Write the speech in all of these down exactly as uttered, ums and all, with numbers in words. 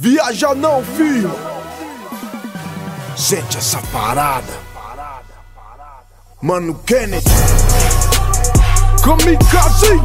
Viaja não, filho. Sente essa parada. Mano Kennedy, Kamikaze.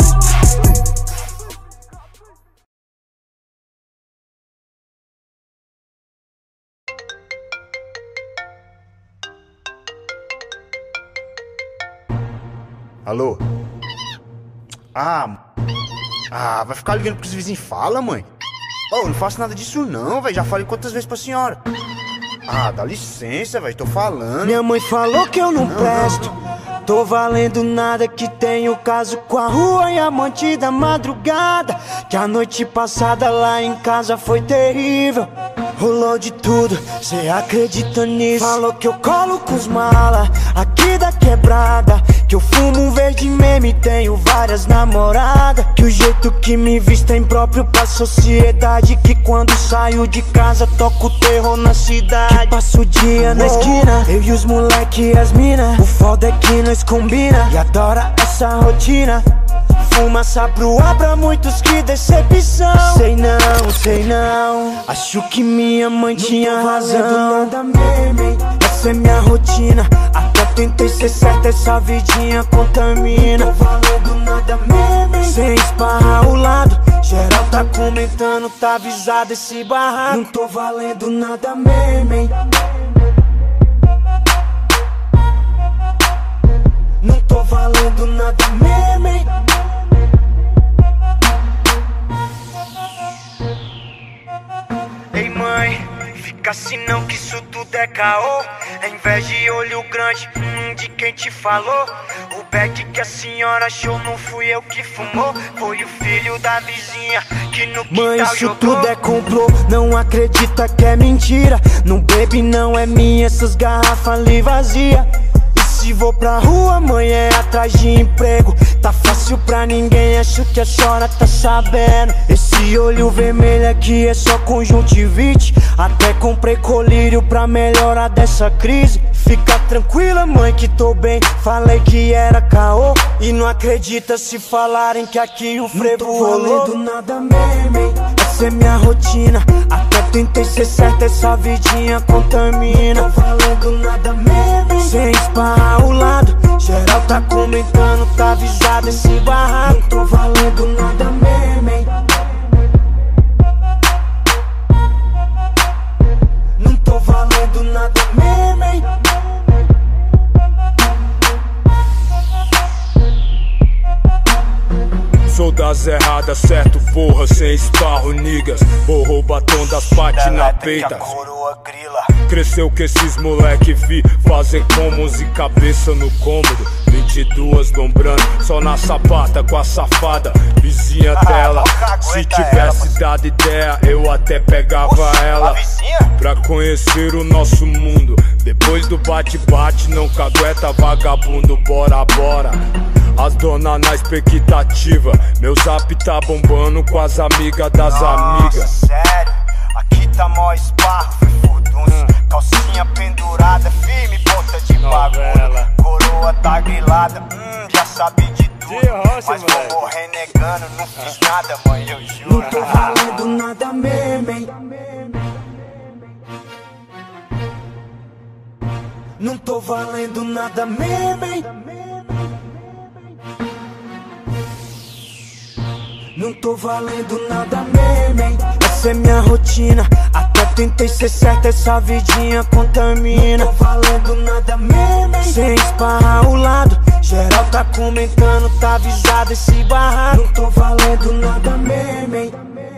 Alô? Ah, ah, vai ficar ligando pros vizinhos? Fala, mãe. Oh, não faço nada disso não, velho. Já falei quantas vezes pra senhora. Ah, dá licença, velho. Tô falando. Minha mãe falou que eu não, não presto. Não. Tô valendo nada, que tenho caso com a rua e amante da madrugada. Que a noite passada lá em casa foi terrível. Rolou de tudo, cê acredita nisso? Falou que eu colo com os mala aqui da quebrada, que eu fumo um verde meme e tenho várias namoradas, que o jeito que me visto é impróprio pra sociedade, que quando saio de casa toco terror na cidade, que passo o dia na esquina, eu e os moleque e as mina. O foda é que nós combina e adora essa rotina. Fumaça pro ar pra muitos, que decepção. Sei não, sei não. Acho que minha mãe não tinha razão. Nada meme, essa é minha rotina. Até tentei ser certo, essa vidinha contamina. Não tô valendo nada meme, sem esparrar o lado. Geral tá comentando, tá avisado esse barraco. Não tô valendo nada meme. Não tô valendo nada meme. Ei mãe, fica assim não, que isso tudo é caô. É inveja e olho grande, hum, de quem te falou. O bag que a senhora achou não fui eu que fumou, foi o filho da vizinha que no quintal jogou. Mãe, isso tudo é complô, não acredita que é mentira. Não bebe, não é minha, essas garrafas ali vazia. Se vou pra rua, mãe, é atrás de emprego. Tá fácil pra ninguém, acho que a senhora tá sabendo. Esse olho vermelho aqui é só conjuntivite. Até comprei colírio pra melhorar dessa crise. Fica tranquila, mãe, que tô bem. Falei que era caô e não acredita se falarem que aqui o frevo rolou. Não tô valendo nada meme, essa é minha rotina. Até tentei ser certo, essa vidinha contamina. Não tô valendo nada meme, sem esparrar o lado. Geral tá comentando, tá avisado esse barraco. Não tô valendo nada meme. Não tô valendo nada meme. Sou das erradas, certo, porra, sem esparro, niggas. Borrou o batom das pates na peita. Cresceu que esses moleque vi fazem commons e cabeça no cômodo. Vinte e duas lombrando, só na sapata com a safada vizinha dela. Se tivesse dado ideia, eu até pegava ela pra conhecer o nosso mundo. Depois do bate-bate, não cagueta vagabundo, bora, bora. As dona na expectativa, meu zap tá bombando com as amigas das amigas. Sério, aqui tá mó esparro, foi furdunço. Calcinha pendurada, firme, ponta de bagulho. Coroa tá grilada, hum, já sabe de tudo. Mas vou morrer negando, não fiz nada, mãe, eu juro. Não tô valendo nada meme. Não tô valendo nada meme. Não tô valendo nada meme, essa é minha rotina. Até tentei ser certo, essa vidinha contamina. Não tô valendo nada meme, sem esparrar o lado. Geral tá comentando, tá avisado esse barraco. Não tô valendo nada meme.